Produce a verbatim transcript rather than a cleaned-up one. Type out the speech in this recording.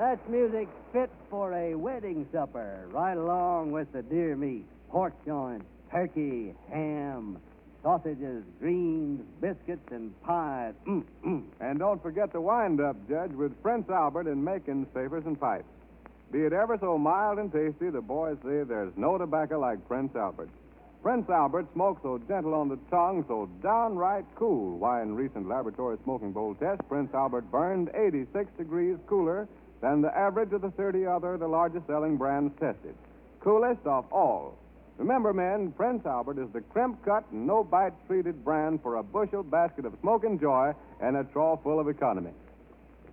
That's music fit for a wedding supper, right along with the deer meat, pork joints, turkey, ham, sausages, greens, biscuits, and pies. Mm, mm. And don't forget the wind-up, Judge, with Prince Albert in Macon Savers and Pipes. Be it ever so mild and tasty, the boys say there's no tobacco like Prince Albert. Prince Albert smokes so gentle on the tongue, so downright cool. Why, in recent laboratory smoking bowl tests, Prince Albert burned eighty-six degrees cooler than the average of the thirty other, the largest selling brands tested. Coolest of all. Remember, men, Prince Albert is the crimp-cut, no-bite treated brand for a bushel basket of smoke and joy and a trough full of economy.